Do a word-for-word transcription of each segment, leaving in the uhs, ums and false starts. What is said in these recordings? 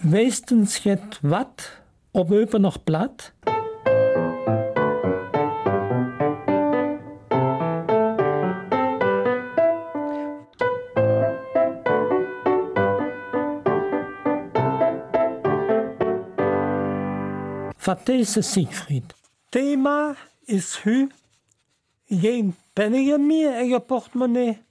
Weistens jet wat op open nog plat? Wat deze Siegfried. Thema is hu geen penningen meer in je portemonnee.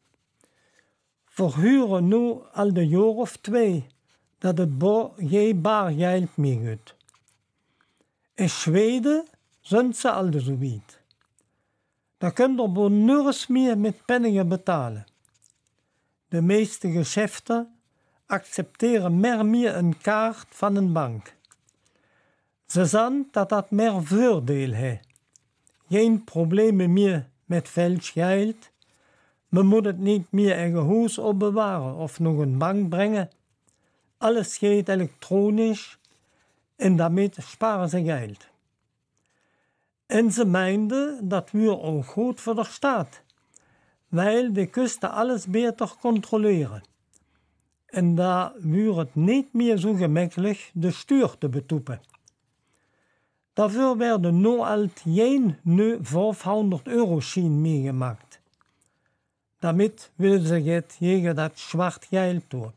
Verhuren nu al de jaar of twee dat het bo geen baar geld meer gaat. In Zweden zijn ze al de zoiets. Daar kun je bo nergens meer met penningen betalen. De meeste geschäften accepteren meer meer een kaart van een bank. Ze zeggen dat dat meer voordeel heeft. Geen problemen meer met falsch geld. Men moet het niet meer in je huis opbewaren of nog een bank brengen. Alles gaat elektronisch en daarmee sparen ze geld. En ze meenden dat we ook goed voor de staat, weil die kusten alles beter controleren. En daar wordt het niet meer zo gemakkelijk de stuur te betoepen. Daarvoor werden nu al geen nu vijfhonderd euro schien meegemaakt. Daarmee willen ze het tegen dat zwart geld doen.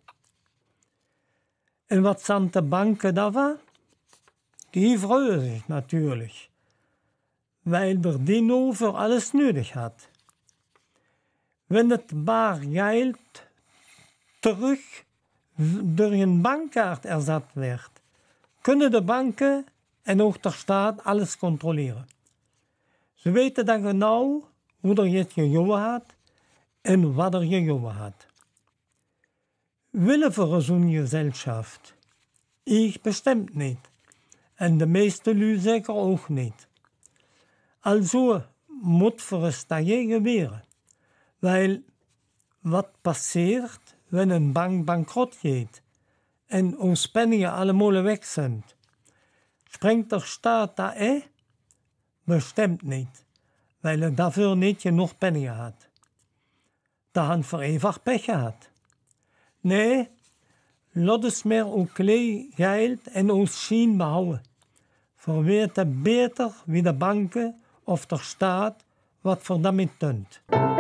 En wat zijn de banken daarvan? Die freuen zich natuurlijk, weil er die nu voor alles nodig had. Wenn het baar geld terug door een bankkaart erzat werd, kunnen de banken en ook de staat alles controleren. Ze weten dan genau hoe er het gejoven had en wat er gejoven had. Willen voor zo'n gezelschap? Ik bestemd niet. En de meeste lui zeker ook niet. Also moet voor een stage gebeuren. Weil wat passeert, wenn een bank bankrot gaat en ons penningen allemaal weg zijn? Springt de staat daar eh? Bestemd niet, weil er daarvoor niet genoeg penningen had. Daar han voor eeuwig pech gehad. Nee, laat ons meer ook klein geld en ons schien behouden. Voor weet het beter wie de banken of de staat wat voor daarmee doet.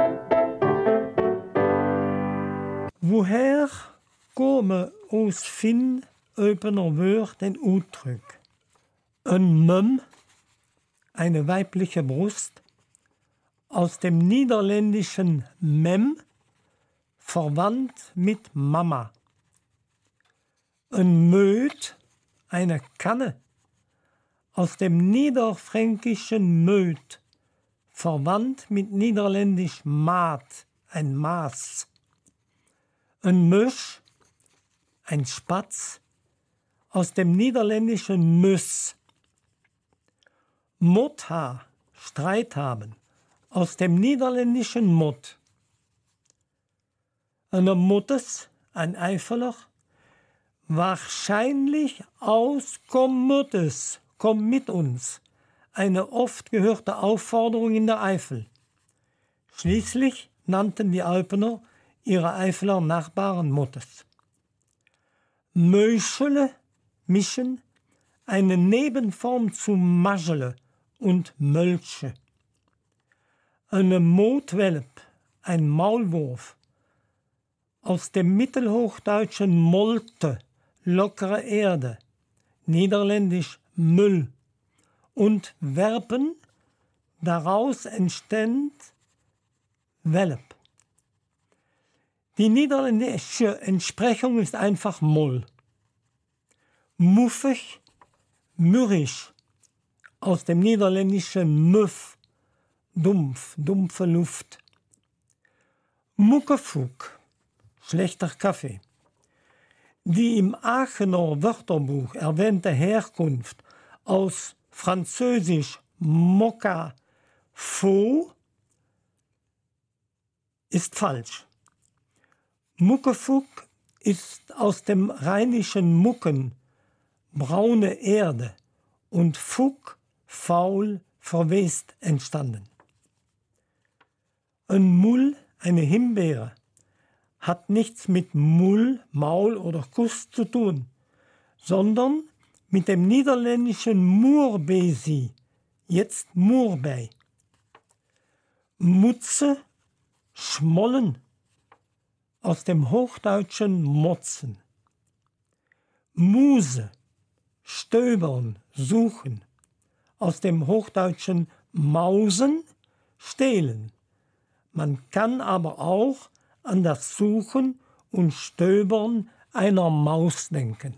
Woher komen ons Finn opener woord en uitdruk? Een mum, eine weibliche Brust, aus dem niederländischen mem, verwandt mit Mama. Een Möd, eine Kanne, aus dem niederfränkischen Möd, verwandt mit niederländisch Maat, ein Maß. Een Mösch, ein Spatz, aus dem niederländischen Möss. Motha, Streit haben, aus dem niederländischen Mott. Eine Muttes, ein Eifeler, wahrscheinlich aus Komm Muttes, komm mit uns, eine oft gehörte Aufforderung in der Eifel. Schließlich nannten die Alpener ihre Eifeler Nachbarn Muttes. Möschele, mischen, eine Nebenform zu Maschele und Mölsche. Eine Motwelp, ein Maulwurf, aus dem mittelhochdeutschen Molte, lockere Erde, niederländisch Müll, und Werpen, daraus entstand Welp. Die niederländische Entsprechung ist einfach Moll. Muffig, mürrisch, aus dem niederländischen Muff, dumpf, dumpfe Luft. Muckefuck, schlechter Kaffee. Die im Aachener Wörterbuch erwähnte Herkunft aus französisch Mokka, Faux, ist falsch. Muckefuck ist aus dem rheinischen Mucken, braune Erde, und Fuck, faul, verwest entstanden. Ein Mull, eine Himbeere, hat nichts mit Mull, Maul oder Kuss zu tun, sondern mit dem niederländischen Moorbesi, jetzt Moorbei. Mutze, schmollen, aus dem hochdeutschen motzen. Muse, stöbern, suchen, aus dem hochdeutschen mausen, stehlen. Man kann aber auch an das Suchen und Stöbern einer Maus denken.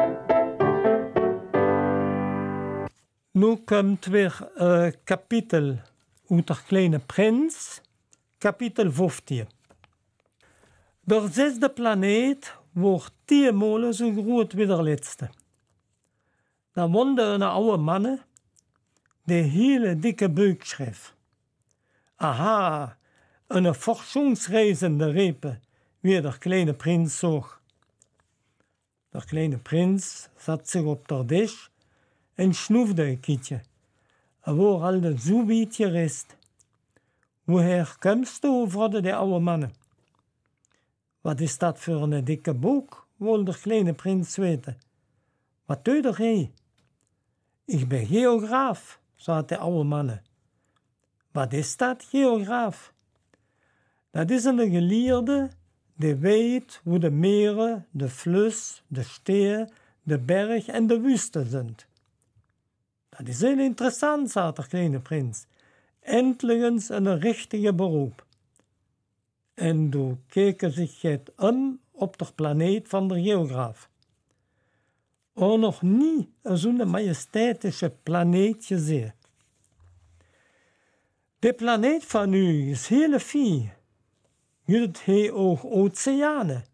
Nu kommt weer uh, Kapitel uit der kleine Prins, Kapitel vijftien. Der zesde planeet wordt tienmalen zo groot wie der letzte. Da woonde een oude manne, die hele dikke buik schreef. Aha, een forschungsreisende repe, wie der kleine Prins zag. Der kleine Prins zat zich op der Tisch en schnoefde een kietje. Er war al zo weit gerest. Woher kommst du, vroeg de oude manne. Wat is dat voor een dikke boek, wil de kleine Prins weten. Wat doet er hij? Ik ben geograaf, zei de oude manne. Wat is dat, geograaf? Dat is een geleerde die weet hoe de meren, de fluss, de stee, de berg en de wüste zijn. Dat is heel interessant, zei de kleine Prins. Endlich een richtige beroep. En toen keken zich het om op de planeet van de geograaf. Er nog niet zo'n majestätische planeet gezien. De planeet van u is heel fijn. Jullie hij ook oceanen?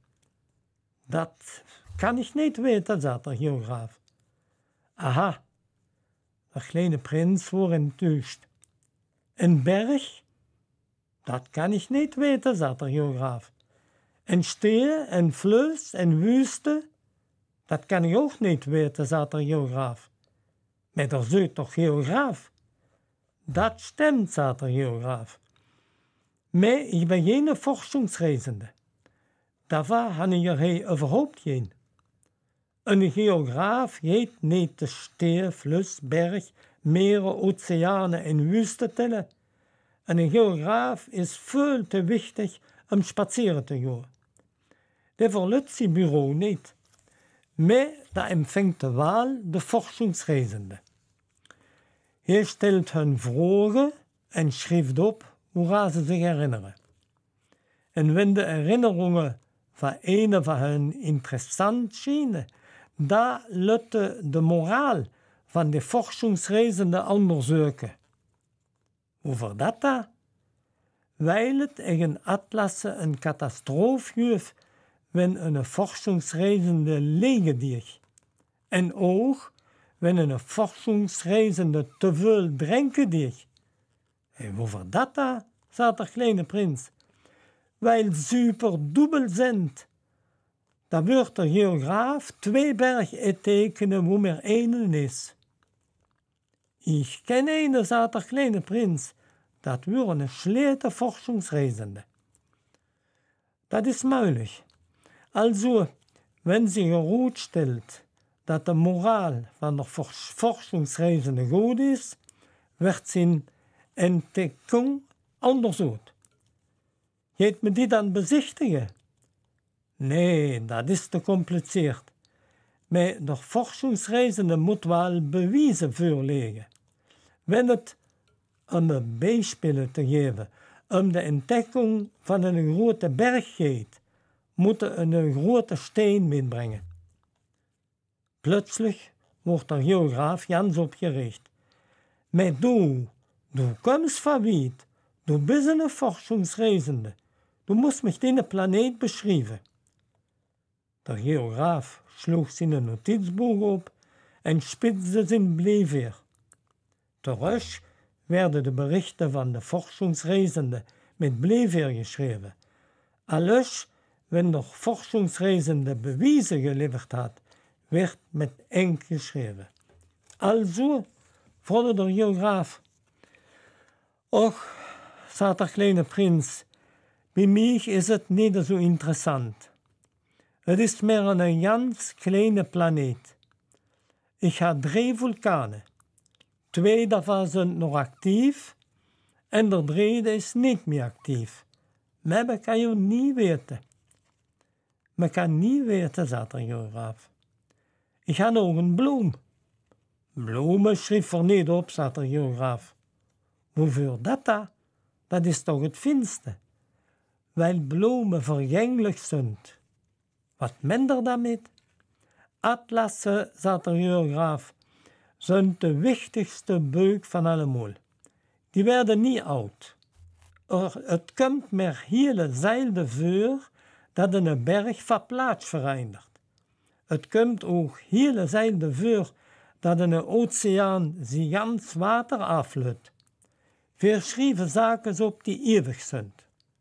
Dat kan ik niet weten, zei de geograaf. Aha, de kleine Prins was enttäuscht. Een berg? Dat kan ik niet weten, zei de geograaf. En stee, en fluss, en wüste? Dat kan ik ook niet weten, zei de geograaf. Maar er zit toch geograaf? Dat stimmt, zei de geograaf. Maar ik ben geen forschungsreisende. Daarvoor had ik er überhaupt geen. Een geograaf heet niet de stee, fluss, berg, meren, oceanen en wüste tellen. Een geograaf is veel te wichtig om spazieren te gaan. Dat verlukt zijn bureau niet. Maar daar empfängt de Wahl de forschungsreisende. Hij stelt hun vragen en schrijft op woran ze zich herinneren. En wenn de herinneringen van een van hen interessant schijnen, da lutte de moraal van de forschungsreisende onderzoeken. Over dat da? Weil het in Atlassen een catastrofe geeft, wenn een forschungsreisende lege dich. En ook, wenn een forschungsreisende te veel drinken dich. En over dat da, zei de kleine Prins. Weil super dubbel zijn. Da wordt de geograaf twee bergen tekenen, wo meer één is. Ich kenne eine, zei de kleine Prins. Dat wordt een slechte forschungsreisende. Dat is mogelijk. Also, wenn sie herausstellt, dat de moraal van de forschungsreisende goed is, werd zijn Entdeckung onderzocht. Geht me die dan bezichtigen? Nee, dat is te compliceerd. Maar de forschungsreisende moet wel bewijzen voorleggen. Wenn het om een bijspelen te geven, om de entdekking van een grote berg gaat, moet een grote steen meebrengen. Plötzlich wordt de geograaf Jans opgericht. Maar du, du kommst van weit, du bist een forschungsreisende. Du musst mich den Planet beschrijven. Der geograaf sloeg zijn notizbuch op en spitzte zijn blik weer. Terug werden de berichten van de forschungsreisende met Bleiweer geschreven. Alles, wenn der forschungsreisende bewijzen geleverd had, werd met ink geschreven. Also, vroeg de geograaf. Och, zei de kleine Prins, bij mij is het niet zo interessant. Het is meer een ganz kleine planeet. Ik had drie vulkanen. Twee daarvan zijn nog actief en de derde is niet meer actief. Maar dat kan je niet weten. Men kan niet weten, zat de geograaf. Ik had nog een bloem. Bloemen schreef er niet op, zat de geograaf. Hoeveel dat dat? Dat is toch het finste. Weil bloemen vergänglich zijn. Wat minder daarmee? Atlassen, zat de geograaf, zijn de wichtigste beuk van allemaal. Die werden niet oud. Er, het komt maar hele zelden voor dat een berg van plaats verandert. Het komt ook hele zelden voor dat een oceaan zijn gans water afluit. We schrijven zaken op die eeuwig zijn.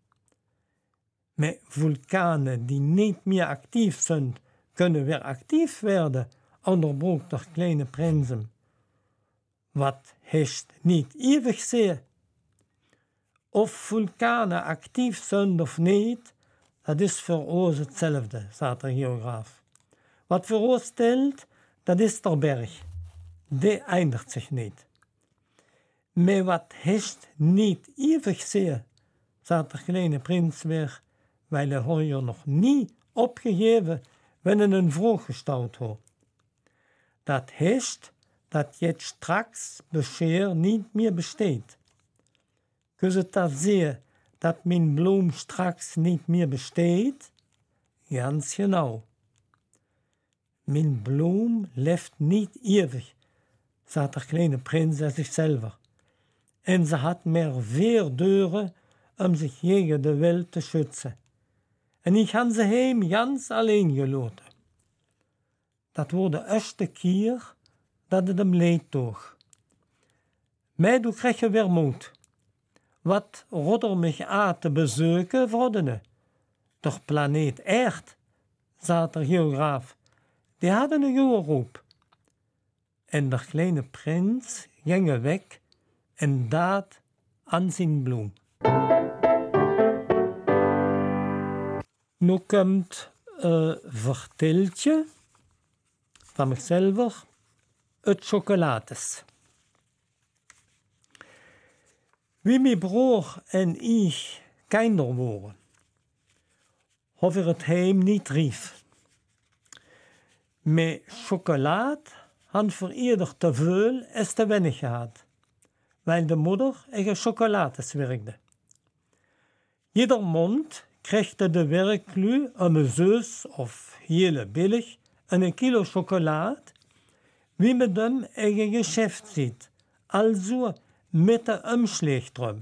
Met vulkanen die niet meer actief zijn, kunnen weer actief werden, onderbroek de kleine prinsen. Wat is niet eeuwig zeer? Of vulkanen actief zijn of niet, dat is voor ons hetzelfde, zegt de geograaf. Wat voor ons stelt, dat is de berg. Die eindigt zich niet. Maar wat is niet eeuwig zeer, zegt de kleine prins weer, weil hij hoor je nog niet opgegeven, wenn een vraag gesteld wordt. Dat is dat je straks bescheer niet meer besteedt. Kun je dat zien dat mijn bloem straks niet meer besteedt? Ganz genau. Mijn bloem leeft niet eeuwig, zegt de kleine prins aan zichzelf. En ze had maar vier deuren om zich tegen de wind te schützen. En ik had ze hem ganz alleen gelaten. Dat wordt de eerste keer dat het hem leed toch. Maar toen kreeg je weer moed. Wat rodder mich aan te bezoeken worden. De planeet Aard, zei de geograaf, die hadden een geroep. En de kleine prins ging weg en daad aan zijn bloem. Nu komt een verteltje van mezelf uit chocolades. Wie mijn broer en ik kinder worden, of er het heim niet rief. Met chocolade had voor ieder te veel en te weinig gehad, weil de moeder eigen chocolades werkte. Ieder mond kreeg de werklui om een zus of hele billig een kilo chocolade, wie met hem eigen geschäft ziet, also met de omslag drum.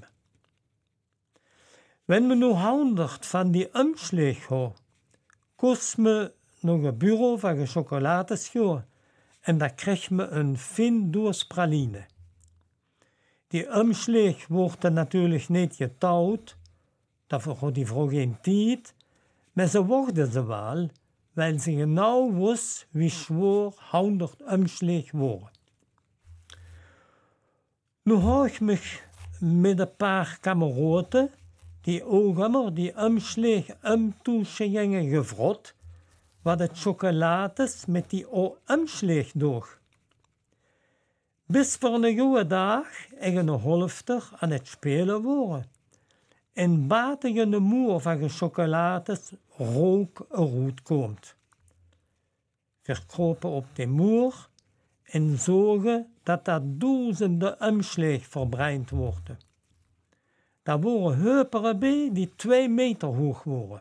Wenn me nu honderd van die omslag had, kost me nog een bureau van chocolades gaan en dan kreeg me een fin doos praline. Die omslag wordt natuurlijk niet getouwd, daarvoor had die vrouw geen tijd, maar ze worden ze wel, weil ze genau wist wie schwer honderd omslag waren. Nu heb ik me met een paar kameraden, die ook immer die omslag omtussen gingen gevraagd, wat het chocolades met die omslag door. Bis voor een goede dag en een halfter aan het spelen waren. En buiten je de moer van de chocolades rook eruit komt. We kropen op de moer en zorgen dat dat duizenden omslag verbreind worden. Daar waren heuperen bij die twee meter hoog waren.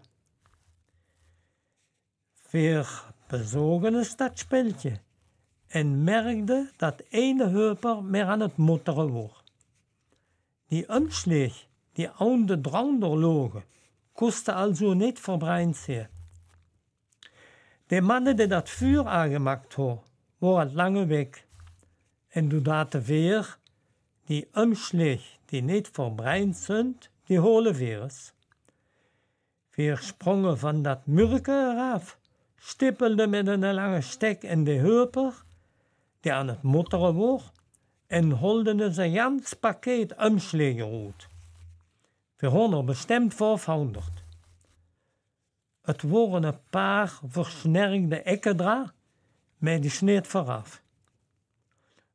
We bezogen eens dat speltje en merkten dat ene heuper meer aan het motteren was. Die omslag die oude dronder logen, kostte also niet verbreind zijn. De mannen die dat vuur aangemaakt hadden, waren lange weg. En doordat weer die omslag die niet verbreind zijn, die holen weer eens. We sprongen van dat murken eraf, stippelden met een lange stek in de heuper, die aan het motteren was, en holden ze een gans pakket omslagen uit. We hadden er bestemd vijfhonderd. Het waren een paar versnerkte ekkendra, maar die sneed vooraf.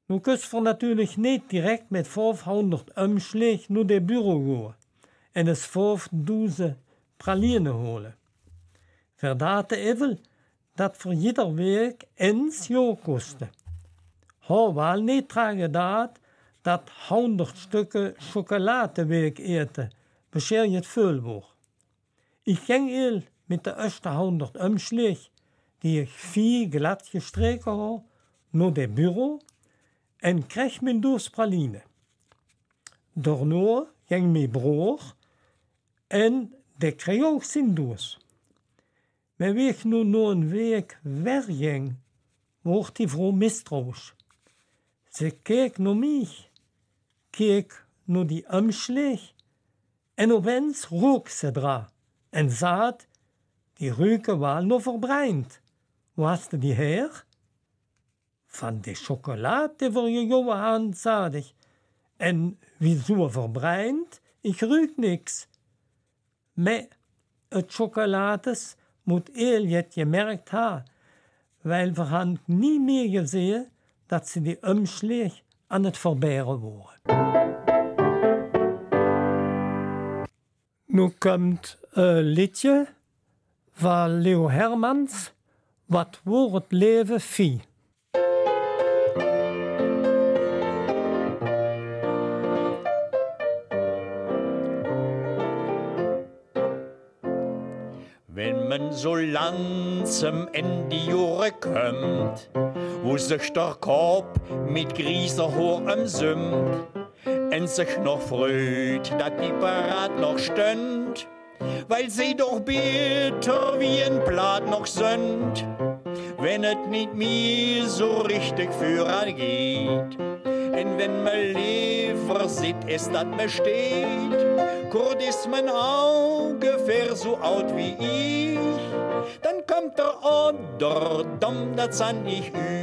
Nu kunst je natuurlijk niet direct met vijfhonderd omslag naar de bureau gaan en eens vijfduizend praline holen. Verdaten even dat voor ieder week eens jaar kostte. Hou wel niet tragen dat dat honderd stukken chocoladeweek eten, bescheer je het veel wordt. Ik ging eel met de eerste honderd omslag, die ik vier glad gestreken had, naar de bureau en kreeg mijn doos praline. Daarna ging mijn broer en de kreeg ook zijn doos. Maar wie ik nu na een week wegging, wordt die vrouw mistroos. Ze keek naar mij, keek naar die omslag en opeens rook ze dra en zei, die ruiken wel nog verbreind. Hoe hast du die her? Van de chocolade voor je jonge hand, zei ik. En wieso verbreind? Ik ruik niks. Maar het chocolades moet Eljet gemerkt hebben, weil we hadden niet meer gezien dat ze die omslag aan het verberen waren. Nu komt een liedje van Leo Hermans, Wat wordt het leven vie. Wenn man so langsam in die Jahre kommt, wo sich der Kopf mit grieser Haar umsummt und sich noch freut, dat die parat noch stünd, weil sie doch bitter wie ein Blatt noch sind, wenn es nicht mehr so richtig führen geht. Und wenn man lieber sieht, es dat besteht, kurz ist man ungefähr so alt wie ich, dann kommt der andere Dumm, das san ich euch.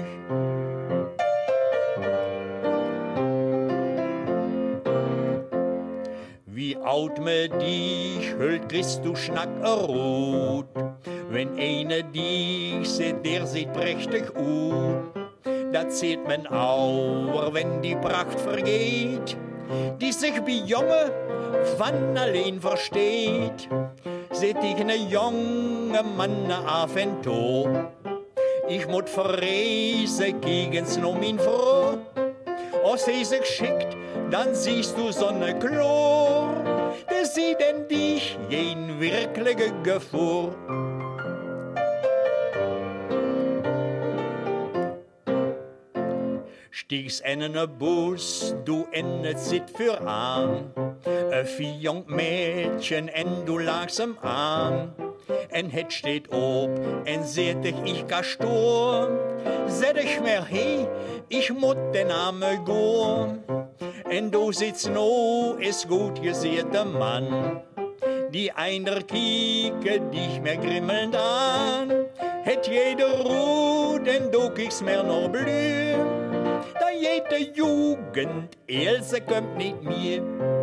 Wie alt mit dich hüllt, kriegst du Schnack errot. Wenn einer dich sieht, der sieht prächtig aus. Das sieht man auch, wenn die Pracht vergeht, die sich wie Junge von allein versteht. Seht ich ne junge Mann auf en to, ich mut verreise gegens no min Frau. Oh, sie sich schickt, dann siehst du Sonne klar, das sieht denn dich jen wirkliche Gefahr. Stiegst in een bus, du en het zit voor aan. Een vier jong Mädchen en du lagst hem aan. En het steht op en zet dich, ich ga stur. Zet ich mir hey, ich moet den Arme go. En du sitzt no, is gut gesehrter Mann. Die einer kieke dich mehr grimmelnd an. Het jeder Ruhe, denn du kiekst mir noch blüh. Da jede Jugend, Else kommt nicht mehr.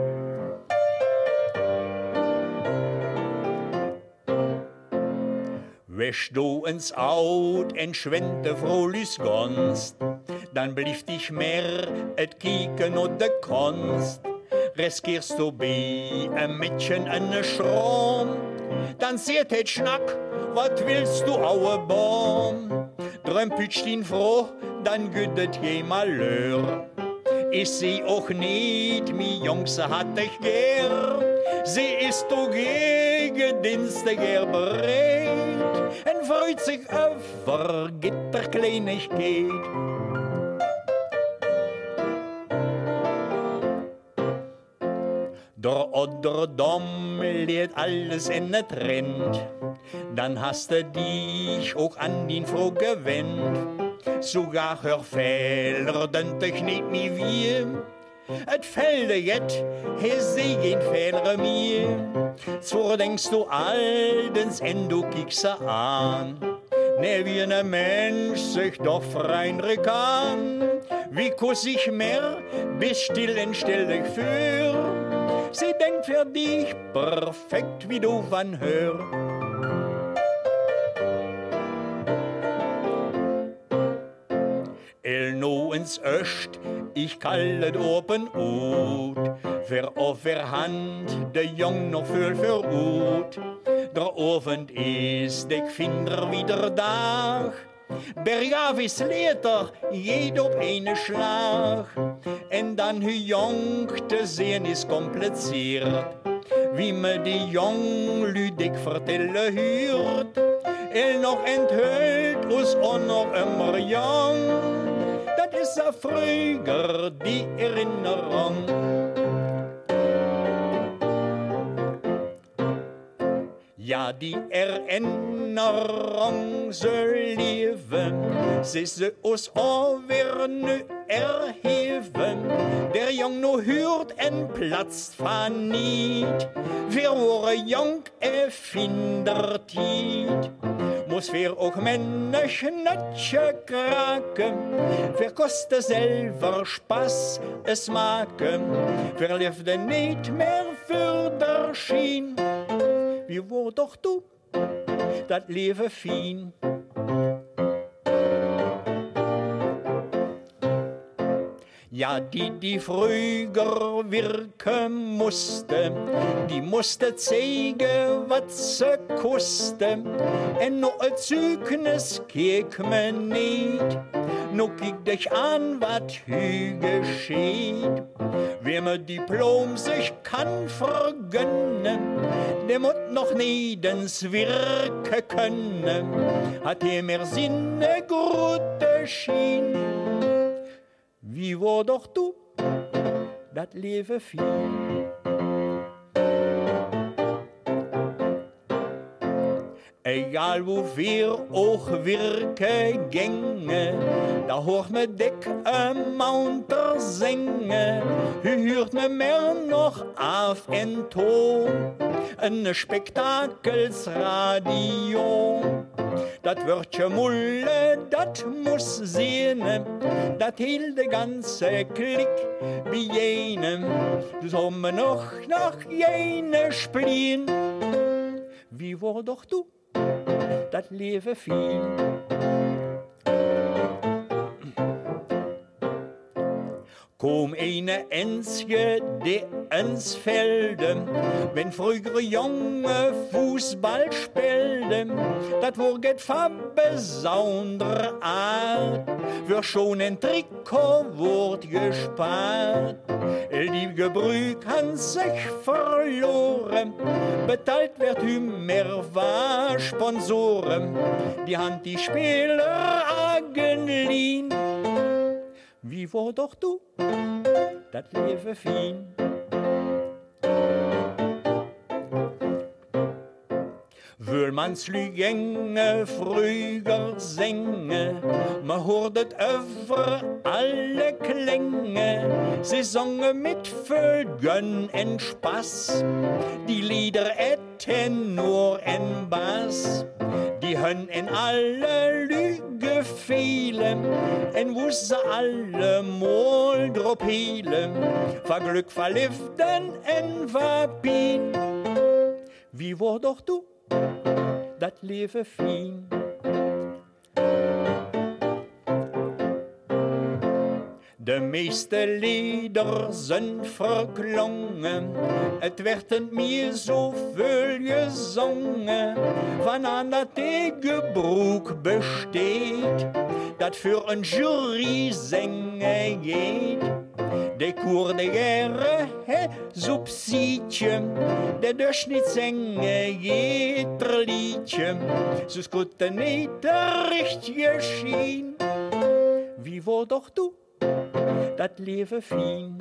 Wäsch du ins Aut en schwente frohlich gonst, dann blieft dich mehr et kieken und de Konst. Riskierst du bei ein Mädchen an ne Schrom, dann seht het Schnack, wat willst du aue Baum? Drömpütsch ihn froh, dann güdet je Malheur. Ich seh auch nicht, mi Jungs hat dich gern. Sie ist du gegen Dienste gern bereit, en freut sich over Gitterkleinigkeit. Der oder Dom lädt alles in der Trend, dann hast du dich auch an den Frau gewendet. Sogar hör Fehler, den dich nicht mehr wie. Et fällt jet, he seh geen Fehler mir. Zwar denkst du aldens en du kiekst an. Ne wie ne Mensch sich doch reinre kann. Wie kuss ich mehr, bis still en still dich für. Sie denkt für dich perfekt, wie du van hör. El no en ins Öst, ich kallet open ut, wer auf wer Hand, de Jong noch viel verut. Der Abend ist, ik finder wieder Dach, bergaf is leter, jed op eine Schlag. En dan hu Jong te zien is kompliziert, wie me die Jong ludik vertellen huurt. El nog enthüllt us on nog immer Jong, dat is a früher die Erinnerung. Ja, die Erinnerung soll leben, sie ze us alweer nu erheven. Der Jong no hört en platzt van niet, wir waren Jong erfindertiet. Muss wir auch Männerschnatche kraken, wir koste selber Spaß es maken, wir liefde nicht mehr für der Schien. Wie war doch du, dat Leben fien. Ja, die, die früher wirken musste, die musste zeigen, wat ze koste. En no a Zeugnis kiek me niet, no kiek dich an, wat hü geschieht. Wer me Diplom sich kann vergönnen, der mut noch niedens wirke können, hat er mir Sinne gute schien. Wie war doch du, dat Leben viel. Egal wo wir auch wirke gänge, da hoort me dick een Mounter singen. Hört me mehr noch auf en Ton, een Spektakelsradio. Dat wird je mulle, dat muss sehen, dat heel de ganze Klick wie jenem. Dus haben wir noch nach jene spielen. Wie war doch du, dat Leben viel. Kom eine Ensje, die ins Felde, wenn frühere Junge Fußball spielten, dat wurget von besonderer Art, für schon ein Trikot wurd gespart. Die Gebrück han sich verloren, betalt wird hüm mehr war Sponsoren, die Hand die Spieler agenlien. Wie war doch du, dat Leben fien. Will man's Lügenge früher singen, man hörtet öfter alle Klänge, sie sangen mit Vögeln en Spaß, die Lieder etten nur en Bass, die hön en alle Lüge fehlen, en wusse alle Mol drop helen, va Glück verliften en va Pien. Wie war doch du, dat Leben fien. De meeste Lieder sind verklungen, het werd niet meer zoveel gezongen, waaraan dat Tegenbroek besteed, dat voor een jury zingen geht. De koer de gere he subsidietje, de durchschnitt zingen jeder liedje, zus gut de niet de richtige schien. Wie war doch du, dat Leben fien.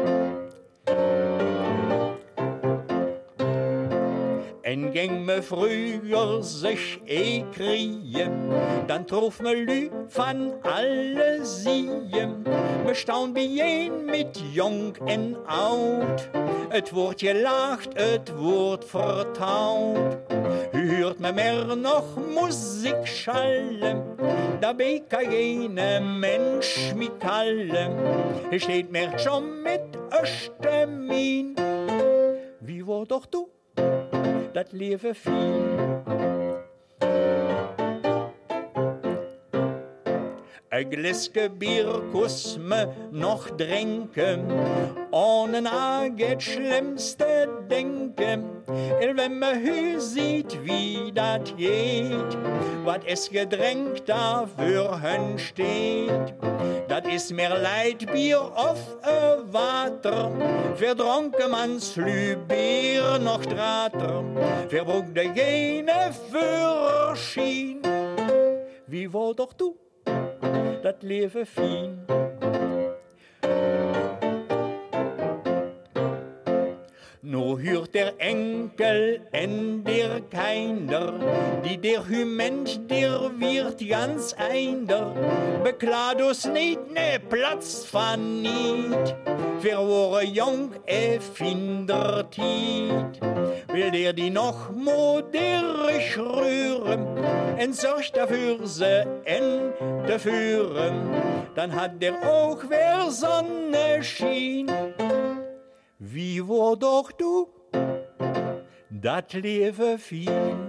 En ging me früher sich eh krieën, dann trof me Lü van alle Sien. Me staun bijeen mit jong en oud, het wordt gelacht, het wordt vertaut. Hört me mehr noch Musik schallen, dabei kann jene Mensch mithallen. Er steht mir schon mit Östermin. Wie war doch du, dat Leben fien. Ein Gläske Bier kuss me noch trinken, ohne na geht schlimmste denken. Und wenn me hü sieht, wie dat geht, wat es Getränk dafür hen steht, dat is mehr Leitbier auf e Water, verdronken mans Flübier noch Drater, verbrucht de jene Führerschein. Wie war doch du, dat Leben fein? Nur hört der Enkel en der Keiner, die der Hüment der wird ganz einder. Beklad us nicht, ne Platz van niet, für wore jong erfindertiet. Will der die noch moderisch rühren, en sorgt dafür se en te führen, dann hat der auch wer Sonne schien. Wie war doch du, dat Leben fein?